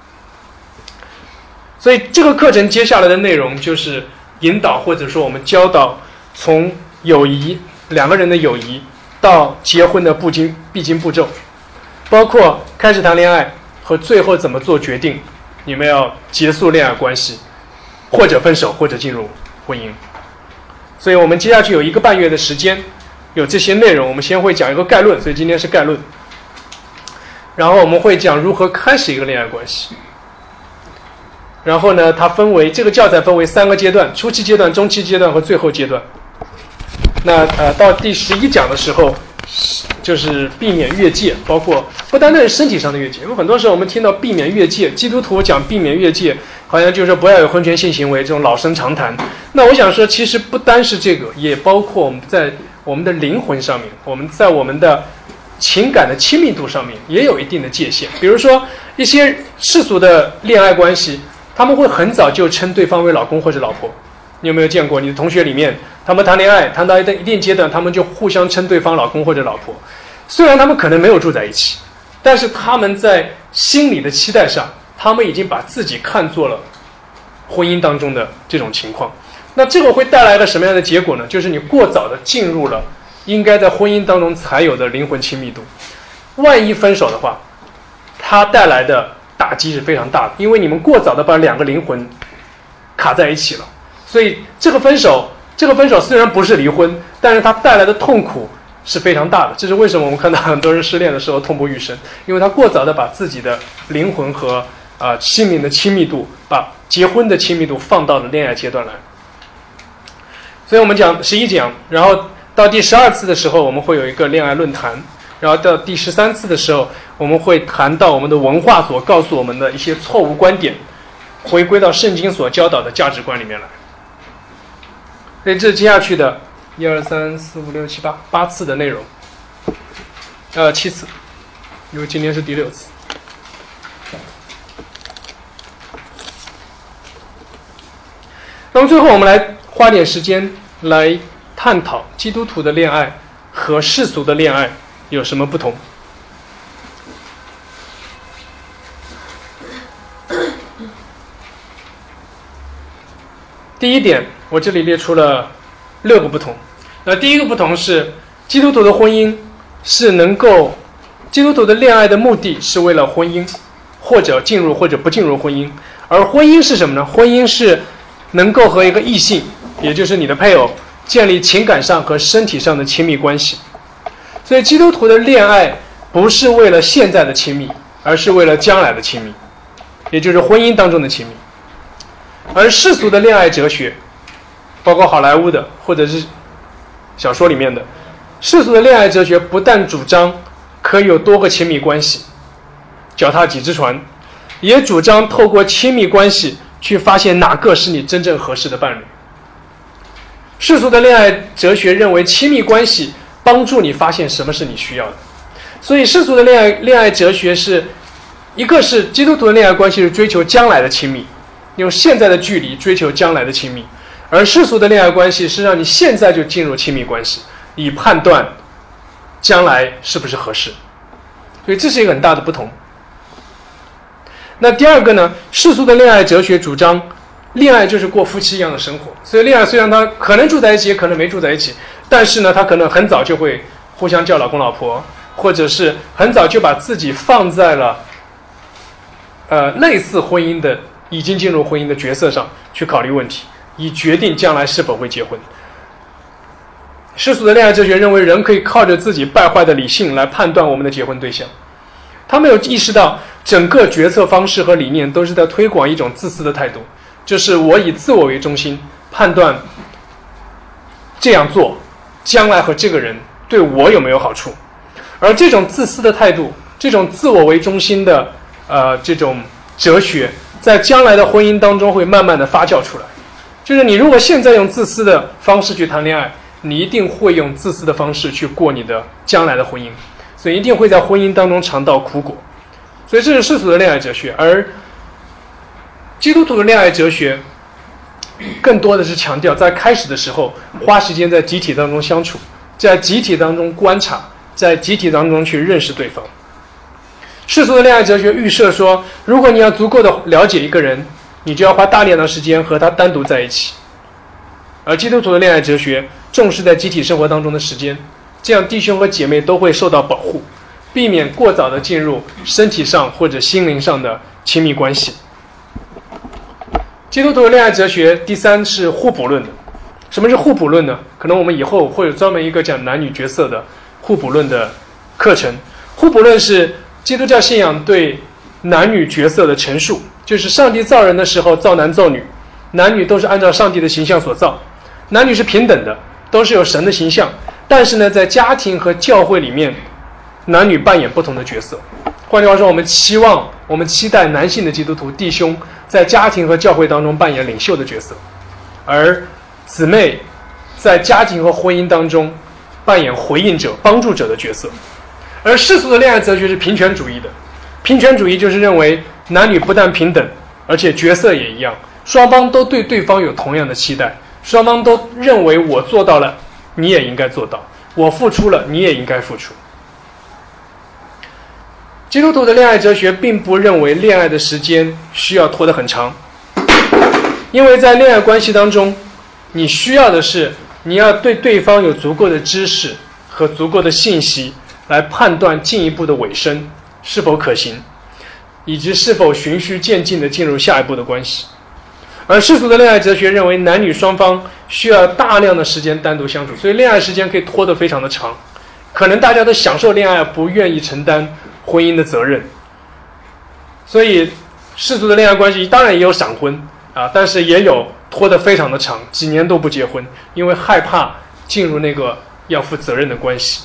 所以这个课程接下来的内容就是引导或者说我们教导从友谊，两个人的友谊到结婚的步经必经步骤，包括开始谈恋爱和最后怎么做决定，你们要结束恋爱关系或者分手或者进入婚姻。所以我们接下去有一个半月的时间有这些内容，我们先会讲一个概论，所以今天是概论，然后我们会讲如何开始一个恋爱关系。然后呢，它分为这个教材分为三个阶段：初期阶段、中期阶段和最后阶段。那呃，到第十一讲的时候，就是避免越界，包括不单单是身体上的越界，因为很多时候我们听到避免越界，基督徒讲避免越界，好像就是说不要有婚前性行为这种老生常谈。那我想说，其实不单是这个，也包括我们在我们的灵魂上面，我们在我们的情感的亲密度上面也有一定的界限。比如说一些世俗的恋爱关系，他们会很早就称对方为老公或者老婆。你有没有见过你的同学里面，他们谈恋爱谈到一定阶段，他们就互相称对方老公或者老婆？虽然他们可能没有住在一起，但是他们在心理的期待上，他们已经把自己看作了婚姻当中的这种情况。那这个会带来一个什么样的结果呢？就是你过早的进入了应该在婚姻当中才有的灵魂亲密度。万一分手的话，它带来的打击是非常大的，因为你们过早的把两个灵魂卡在一起了。所以这个分手，这个分手虽然不是离婚， 但是它带来的痛苦是非常大的。这是为什么我们看到很多人失恋的时候痛不欲生，因为他过早的把自己的灵魂和啊、呃、心灵的亲密度，把结婚的亲密度放到了恋爱阶段来。所以我们讲十一讲，然后到第十二次的时候，我们会有一个恋爱论坛，然后到第十三次的时候，我们会谈到我们的文化所告诉我们的一些错误观点，回归到圣经所教导的价值观里面来。所以这接下去的一二三四五六七八八次的内容，呃七次，因为今天是第六次。那么最后我们来花点时间来探讨基督徒的恋爱和世俗的恋爱有什么不同。第一点，我这里列出了六个不同。那第一个不同是，基督徒的婚姻是能够，基督徒的恋爱的目的是为了婚姻，或者进入或者不进入婚姻。而婚姻是什么呢？婚姻是能够和一个异性，也就是你的配偶，建立情感上和身体上的亲密关系。所以基督徒的恋爱不是为了现在的亲密，而是为了将来的亲密，也就是婚姻当中的亲密。而世俗的恋爱哲学，包括好莱坞的或者是小说里面的世俗的恋爱哲学，不但主张可以有多个亲密关系，脚踏几只船，也主张透过亲密关系去发现哪个是你真正合适的伴侣。世俗的恋爱哲学认为亲密关系帮助你发现什么是你需要的，所以世俗的恋爱恋爱哲学是一个是基督徒的恋爱关系是追求将来的亲密，用现在的距离追求将来的亲密，而世俗的恋爱关系是让你现在就进入亲密关系，以判断将来是不是合适。所以这是一个很大的不同。那第二个呢，世俗的恋爱哲学主张恋爱就是过夫妻一样的生活，所以恋爱虽然他可能住在一起也可能没住在一起，但是呢他可能很早就会互相叫老公老婆，或者是很早就把自己放在了呃类似婚姻的已经进入婚姻的角色上去考虑问题，以决定将来是否会结婚。世俗的恋爱哲学认为人可以靠着自己败坏的理性来判断我们的结婚对象，他没有意识到整个决策方式和理念都是在推广一种自私的态度，就是我以自我为中心判断这样做将来和这个人对我有没有好处。而这种自私的态度，这种自我为中心的呃这种哲学，在将来的婚姻当中会慢慢的发酵出来。就是你如果现在用自私的方式去谈恋爱，你一定会用自私的方式去过你的将来的婚姻，所以一定会在婚姻当中尝到苦果。所以这是世俗的恋爱哲学。而基督徒的恋爱哲学更多的是强调在开始的时候花时间在集体当中相处，在集体当中观察，在集体当中去认识对方。世俗的恋爱哲学预设说，如果你要足够的了解一个人，你就要花大量的时间和他单独在一起。而基督徒的恋爱哲学重视在集体生活当中的时间，这样弟兄和姐妹都会受到保护，避免过早的进入身体上或者心灵上的亲密关系。基督徒的恋爱哲学第三是互补论的。什么是互补论呢？可能我们以后会有专门一个讲男女角色的互补论的课程。互补论是基督教信仰对男女角色的陈述，就是上帝造人的时候造男造女，男女都是按照上帝的形象所造，男女是平等的，都是有神的形象，但是呢在家庭和教会里面男女扮演不同的角色。换句话说，我们期望我们期待男性的基督徒弟兄在家庭和教会当中扮演领袖的角色，而姊妹在家庭和婚姻当中扮演回应者帮助者的角色。而世俗的恋爱哲学是平权主义的，平权主义就是认为男女不但平等，而且角色也一样，双方都对对方有同样的期待，双方都认为我做到了你也应该做到，我付出了你也应该付出。基督徒的恋爱哲学并不认为恋爱的时间需要拖得很长，因为在恋爱关系当中，你需要的是你要对对方有足够的知识和足够的信息，来判断进一步的尾声是否可行，以及是否循序渐进地进入下一步的关系。而世俗的恋爱哲学认为男女双方需要大量的时间单独相处，所以恋爱时间可以拖得非常的长。可能大家都享受恋爱，不愿意承担婚姻的责任，所以世俗的恋爱关系当然也有闪婚啊，但是也有拖得非常的长，几年都不结婚，因为害怕进入那个要负责任的关系。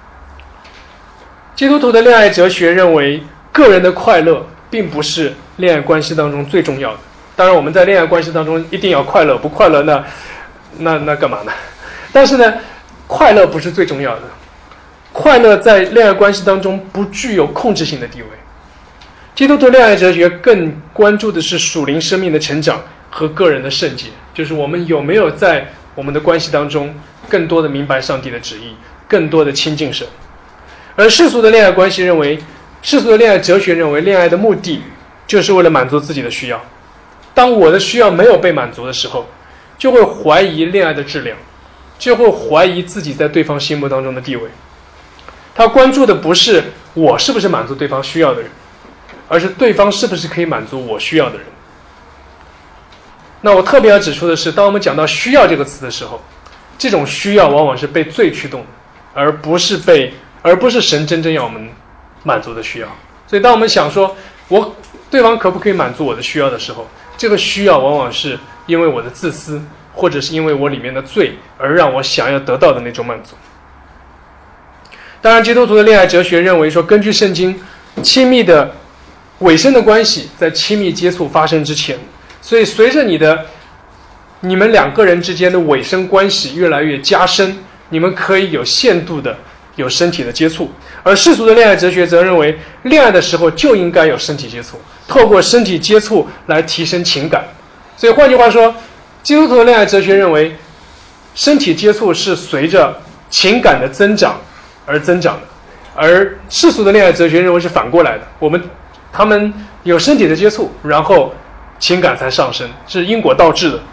基督徒的恋爱哲学认为，个人的快乐并不是恋爱关系当中最重要的。当然我们在恋爱关系当中一定要快乐，不快乐那那那干嘛呢？但是呢，快乐不是最重要的。快乐在恋爱关系当中不具有控制性的地位。基督徒恋爱哲学更关注的是属灵生命的成长和个人的圣洁，就是我们有没有在我们的关系当中更多的明白上帝的旨意，更多的亲近神。而世俗的恋爱关系认为，世俗的恋爱哲学认为，恋爱的目的就是为了满足自己的需要。当我的需要没有被满足的时候，就会怀疑恋爱的质量，就会怀疑自己在对方心目当中的地位。他关注的不是我是不是满足对方需要的人，而是对方是不是可以满足我需要的人。那我特别要指出的是，当我们讲到需要这个词的时候，这种需要往往是被罪驱动的，而不是被而不是神真正要我们满足的需要。所以当我们想说我对方可不可以满足我的需要的时候，这个需要往往是因为我的自私，或者是因为我里面的罪而让我想要得到的那种满足。当然基督徒的恋爱哲学认为说，根据圣经，亲密的尾声的关系在亲密接触发生之前，所以随着你的你们两个人之间的尾声关系越来越加深，你们可以有限度的有身体的接触。而世俗的恋爱哲学则认为，恋爱的时候就应该有身体接触，透过身体接触来提升情感。所以换句话说，基督徒的恋爱哲学认为，身体接触是随着情感的增长而增长的，而世俗的恋爱哲学认为是反过来的，我们他们有身体的接触，然后情感才上升，是因果倒置的。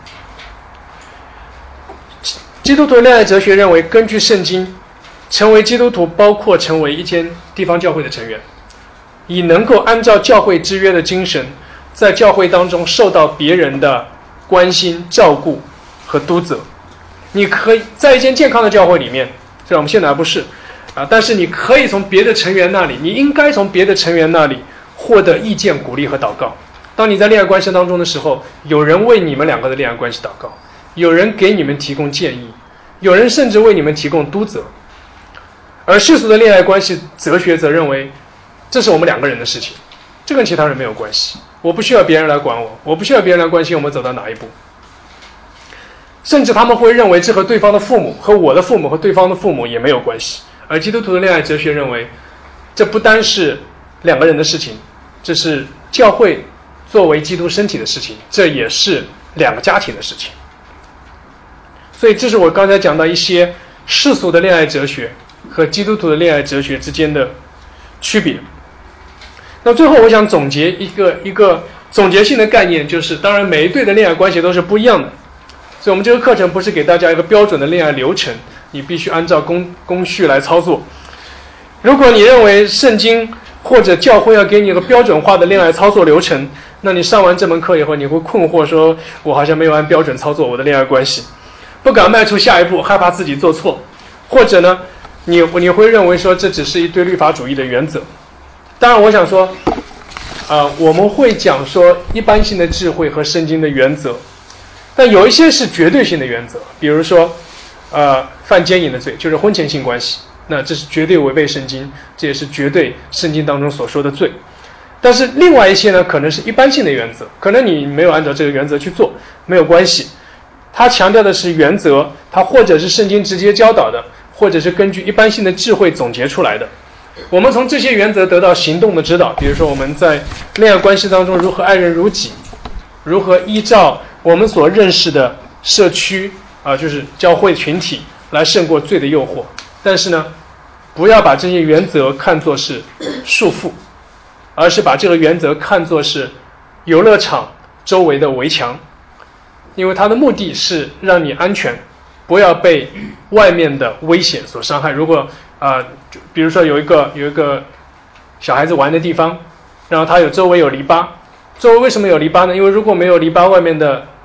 基督徒的恋爱哲学认为，根据圣经，成为基督徒包括成为一间地方教会的成员，以能够按照教会之约的精神，在教会当中受到别人的关心、照顾和督责。你可以在一间健康的教会里面，虽然我们现在还不是啊，但是你可以从别的成员那里，你应该从别的成员那里获得意见、鼓励和祷告。当你在恋爱关系当中的时候，有人为你们两个的恋爱关系祷告，有人给你们提供建议，有人甚至为你们提供督责。而世俗的恋爱关系哲学则认为，这是我们两个人的事情，这跟其他人没有关系，我不需要别人来管我，我不需要别人来关心我们走到哪一步。甚至他们会认为这和对方的父母、和我的父母和对方的父母也没有关系。而基督徒的恋爱哲学认为，这不单是两个人的事情，这是教会作为基督身体的事情，这也是两个家庭的事情。所以这是我刚才讲到一些世俗的恋爱哲学和基督徒的恋爱哲学之间的区别。那最后我想总结一个一个总结性的概念，就是当然每一对的恋爱关系都是不一样的，所以我们这个课程不是给大家一个标准的恋爱流程，你必须按照公公序来操作。如果你认为圣经或者教会要给你一个标准化的恋爱操作流程，那你上完这门课以后，你会困惑说，我好像没有按标准操作我的恋爱关系，不敢迈出下一步，害怕自己做错。或者呢，你你会认为说这只是一堆律法主义的原则。当然我想说呃，我们会讲说一般性的智慧和圣经的原则，但有一些是绝对性的原则，比如说呃，犯奸淫的罪，就是婚前性关系，那这是绝对违背圣经，这也是绝对圣经当中所说的罪。但是另外一些呢，可能是一般性的原则，可能你没有按照这个原则去做，没有关系。他强调的是原则，他或者是圣经直接教导的，或者是根据一般性的智慧总结出来的。我们从这些原则得到行动的指导，比如说我们在恋爱关系当中如何爱人如己，如何依照我们所认识的社区啊、呃，就是教会群体来胜过罪的诱惑。但是呢，不要把这些原则看作是束缚，而是把这个原则看作是游乐场周围的围墙，因为它的目的是让你安全，不要被外面的危险所伤害。如果啊、呃，比如说有一个有一个小孩子玩的地方，然后他有周围有篱笆，周围为什么有篱笆呢？因为如果没有篱笆，外面的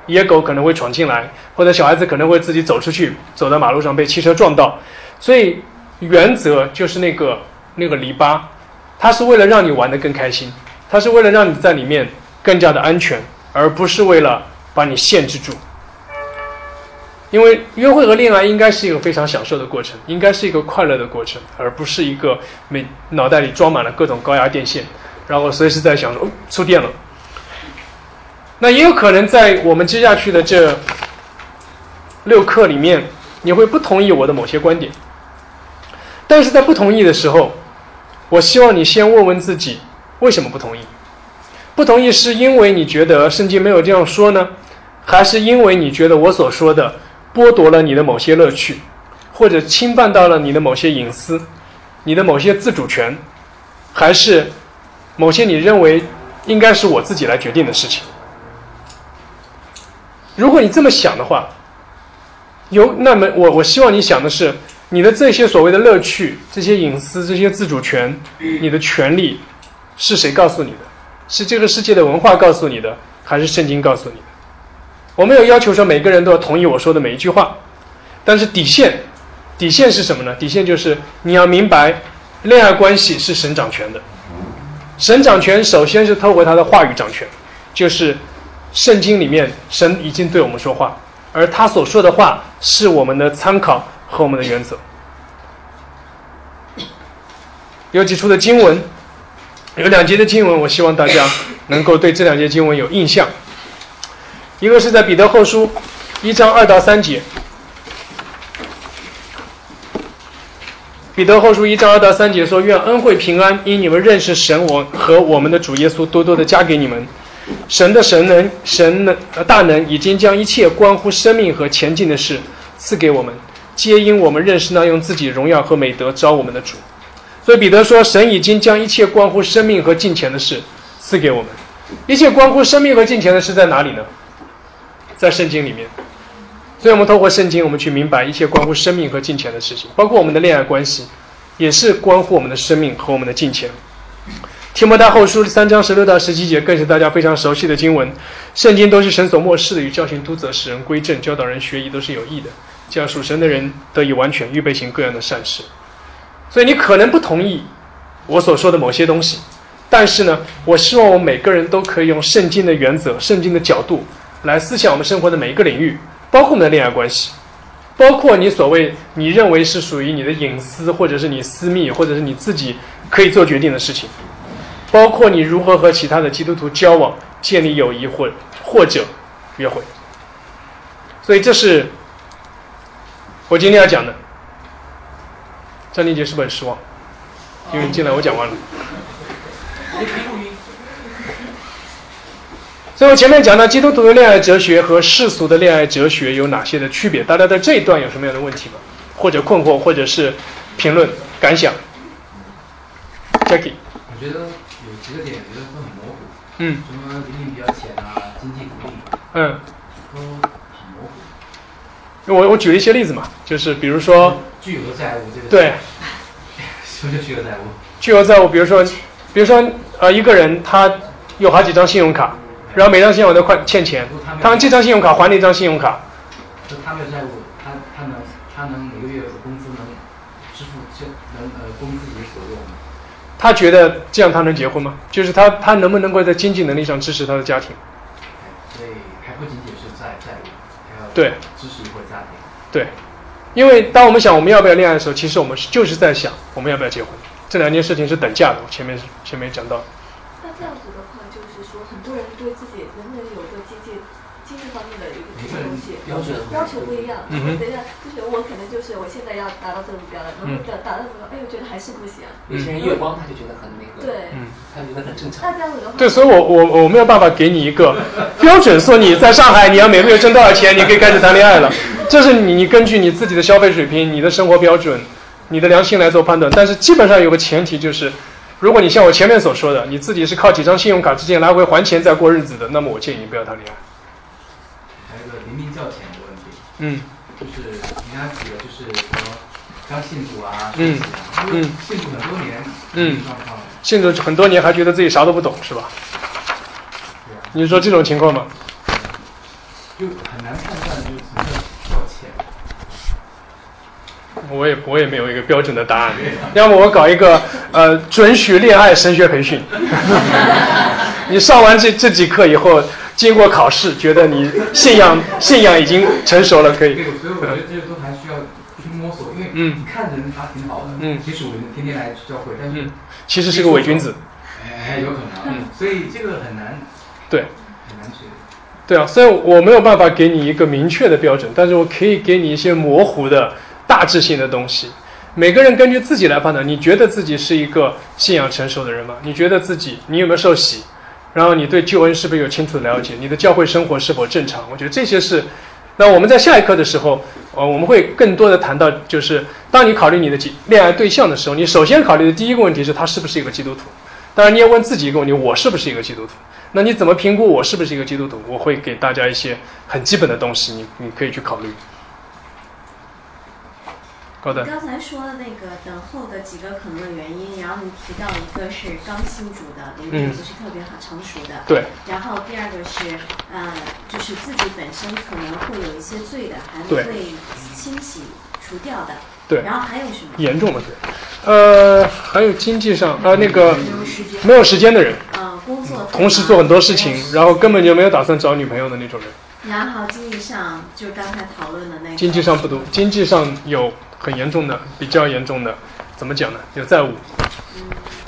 野狗可能会闯进来，或者小孩子可能会自己走出去，走到马路上被汽车撞到。所以原则就是那个那个篱笆，它是为了让你玩得更开心，它是为了让你在里面更加的安全，而不是为了把你限制住。因为约会和恋爱应该是一个非常享受的过程，应该是一个快乐的过程，而不是一个每脑袋里装满了各种高压电线，然后随时在想哦触电了。那也有可能在我们接下去的这六课里面，你会不同意我的某些观点，但是在不同意的时候，我希望你先问问自己为什么不同意。不同意是因为你觉得圣经没有这样说呢，还是因为你觉得我所说的剥夺了你的某些乐趣，或者侵犯到了你的某些隐私，你的某些自主权，还是某些你认为应该是我自己来决定的事情？如果你这么想的话，有那么我我希望你想的是，你的这些所谓的乐趣、这些隐私、这些自主权、你的权利，是谁告诉你的？是这个世界的文化告诉你的，还是圣经告诉你的？我没有要求说每个人都要同意我说的每一句话，但是底线，底线是什么呢？底线就是你要明白，恋爱关系是神掌权的。神掌权首先是透过他的话语掌权，就是圣经里面神已经对我们说话，而他所说的话是我们的参考和我们的原则。有几处的经文，有两节的经文，我希望大家能够对这两节经文有印象。一个是在彼得后书一章二到三节，彼得后书一章二到三节说：愿恩惠平安因你们认识神我和我们的主耶稣多多的加给你们。神的神能神能大能已经将一切关乎生命和前进的事赐给我们，皆因我们认识那用自己荣耀和美德召我们的主。所以彼得说，神已经将一切关乎生命和金钱的事赐给我们。一切关乎生命和金钱的事在哪里呢？在圣经里面。所以我们透过圣经，我们去明白一切关乎生命和金钱的事情，包括我们的恋爱关系，也是关乎我们的生命和我们的金钱。提摩太后书三章十六到十七节更是大家非常熟悉的经文。圣经都是神所默示的，与教训、督责、使人归正、教导人学义，都是有益的，这样属神的人得以完全，预备行各样的善事。所以你可能不同意我所说的某些东西，但是呢，我希望我们每个人都可以用圣经的原则、圣经的角度来思想我们生活的每一个领域，包括我们的恋爱关系，包括你所谓你认为是属于你的隐私，或者是你私密，或者是你自己可以做决定的事情，包括你如何和其他的基督徒交往、建立友谊或或者约会。所以这是我今天要讲的。张丽杰是不是很失望？因为进来我讲完了。所以我前面讲到基督徒的恋爱哲学和世俗的恋爱哲学有哪些的区别？大家在这一段有什么样的问题吗？或者困惑，或者是评论感想 ？Jackie， 我觉得有几个点，我觉得都很模糊。 嗯。 什么年龄比较浅啊，经济独立， 嗯。 都很模糊。 我我举了一些例子嘛，就是比如说巨额债务这个。对。什么叫巨额债务？ 巨额债务，比如说，比如说呃，一个人他有好几张信用卡。然后每张信用卡都快欠钱，他们这张信用卡还那张信用卡。 就他没有债务，他他能他能每个月的工资能支付，就能呃供自己所用吗？ 他觉得这样他能结婚吗？就是他他能不能够在经济能力上支持他的家庭？ 所以还不仅仅是债债务，还要对支持一个家庭。 对，因为当我们想我们要不要恋爱的时候，其实我们就是在想我们要不要结婚。这两件事情是等价的，我前面前面讲到。 那这样子的话，就是说，很多人对自己能不能有个经济经济方面的一个东西标准要求不一样。 嗯、 等一下，就是我可能就是我现在要达到这个目标了，能不能达到这个？哎，我觉得还是不行。 有些人月光他就觉得很那个， 对， 嗯，他觉得很正常。 那这样子的话， 对，所以我我我没有办法给你一个标准，说你在上海你要每个月挣多少钱，你可以开始谈恋爱了。这是你你根据你自己的消费水平、你的生活标准、你的良心来做判断。但是基本上有个前提就是。如果你像我前面所说的，你自己是靠几张信用卡之间来回还钱再过日子的，那么我建议你不要谈恋爱。 还有一个年龄较浅的问题， 嗯， 就是你刚才举的就是说刚信主啊， 嗯嗯，信主很多年， 嗯， 状况， 信主很多年还觉得自己啥都不懂，是吧？ 对啊， 你是说这种情况吗？ 就很难判断就是什么叫浅。 我也我也没有一个标准的答案，要么我搞一个呃准许恋爱神学培训，你上完这这几课以后，经过考试，觉得你信仰信仰已经成熟了，可以。 对，所以我觉得这个都还需要去摸索，因为你看着人他挺好的， 嗯， 其实我天天来教会，但是、 嗯、其实是个伪君子， 哎，有可能，嗯，所以这个很难， 对， 很难学。 对啊，所以我没有办法给你一个明确的标准，但是我可以给你一些模糊的大致性的东西。每个人根据自己来判断，你觉得自己是一个信仰成熟的人吗？你觉得自己你有没有受洗？然后你对救恩是不是有清楚的了解？你的教会生活是否正常？我觉得这些是。那我们在下一课的时候，呃，我们会更多的谈到，就是当你考虑你的恋爱对象的时候，你首先考虑的第一个问题是他是不是一个基督徒。当然，你也问自己一个问题：我是不是一个基督徒？那你怎么评估我是不是一个基督徒？我会给大家一些很基本的东西，你你可以去考虑。好的。 你刚才说的那个等候的几个可能的原因，然后你提到一个是刚信主的，灵命不是特别好成熟的， 对。 然后第二个是呃，就是自己本身可能会有一些罪的，还未被清洗除掉的。 对。 然后还有什么？ 严重的罪。呃，还有经济上啊、呃，那个没有时间没有时间的人， 呃，工作同时做很多事情，然后根本就没有打算找女朋友的那种人。 然后经济上就刚才讨论的那个。 经济上不多，经济上有很严重的，比较严重的，怎么讲呢？有债务。 嗯。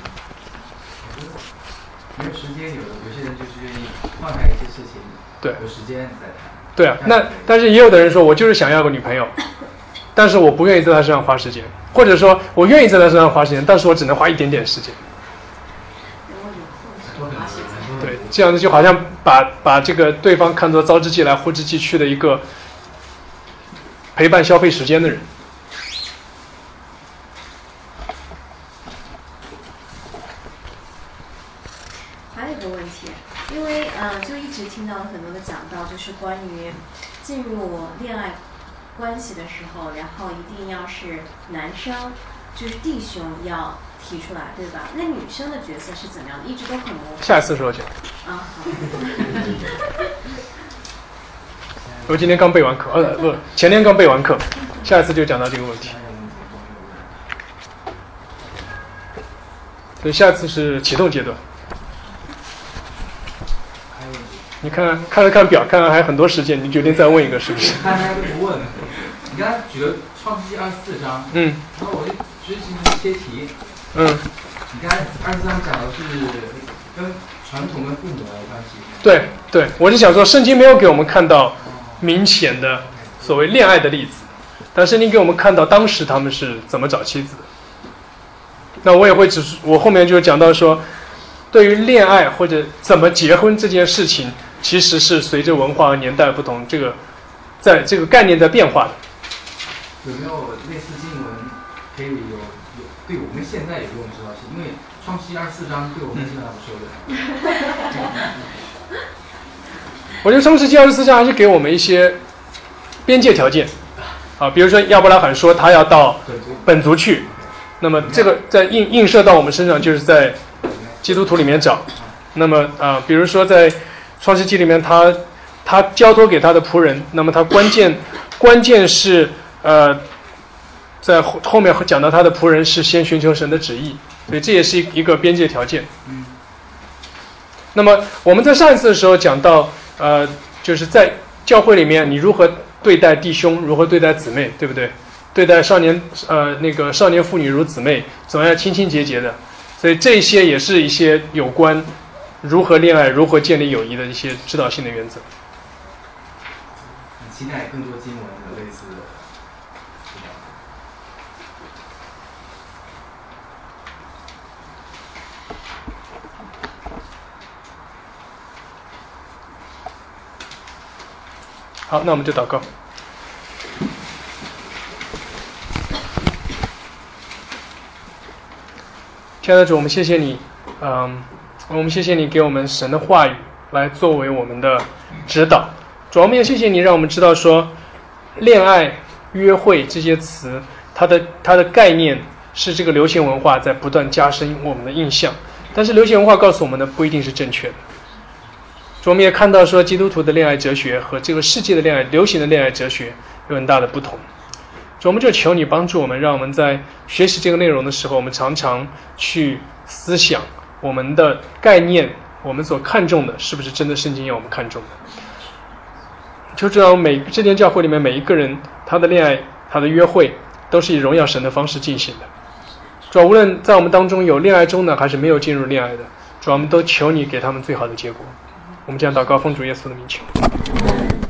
没有时间，有的有些人就是愿意放开一些事情， 对， 有时间再谈。 对啊，那但是也有的人说，我就是想要个女朋友。但是我不愿意在他身上花时间，或者说我愿意在他身上花时间，但是我只能花一点点时间。对，这样子就好像把把这个对方看作招之即来呼之即去的一个陪伴消费时间的人。 还有一个问题，因为呃，就一直听到很多的讲到，就是关于进入恋爱关系的时候，然后一定要是男生，就是弟兄要提出来，对吧？那女生的角色是怎么样的？一直都很模糊。 下一次时候讲。 啊，好。 我今天刚备完课，呃，不，前天刚备完课，下一次就讲到这个问题。所以下次是启动阶段。你看看了看表，看看还有很多时间，你决定再问一个是不是？ 大家都不问。你刚才举了创世纪二十四章， 嗯， 然后我就执行切题， 嗯， 你刚才二十四章讲的是跟传统跟父母的关系。 对对，我是想说，圣经没有给我们看到明显的所谓恋爱的例子，但圣经给我们看到当时他们是怎么找妻子的。那我也会只是我后面就讲到说，对于恋爱或者怎么结婚这件事情，其实是随着文化和年代不同，这个在这个概念在变化的。 有没有类似经文可以有有对我们现在有用指导性？因为创世纪二十四章对我们基本上不受用。 我觉得创世纪二十四章还是给我们一些边界条件啊，比如说亚伯拉罕说他要到本族去，那么这个在映映射到我们身上，就是在基督徒里面找。那么啊、呃，比如说在创世纪里面他，他他交托给他的仆人，那么他关键关键是呃，在后后面讲到他的仆人是先寻求神的旨意，所以这也是一个边界条件。 嗯。 那么我们在上一次的时候讲到，呃，就是在教会里面，你如何对待弟兄，如何对待姊妹，对不对？对待少年呃那个少年妇女如姊妹，总要清清洁洁的。所以这些也是一些有关如何恋爱、如何建立友谊的一些指导性的原则。 很期待更多经文的类似的指导。 好，那我们就祷告。亲爱的主，我们谢谢你，嗯，我们谢谢你给我们神的话语来作为我们的指导。主，我们也谢谢你，让我们知道说，恋爱、约会这些词，它的它的概念是这个流行文化在不断加深我们的印象，但是流行文化告诉我们的不一定是正确的。 我们也看到说，基督徒的恋爱哲学和这个世界的恋爱流行的恋爱哲学有很大的不同。我们就求你帮助我们，让我们在学习这个内容的时候，我们常常去思想我们的概念，我们所看重的是不是真的圣经要我们看重的。就知道每这间教会里面每一个人，他的恋爱、他的约会，都是以荣耀神的方式进行的。主要无论在我们当中有恋爱中的，还是没有进入恋爱的，主要我们都求你给他们最好的结果。我们将祷告，奉主耶稣的名求。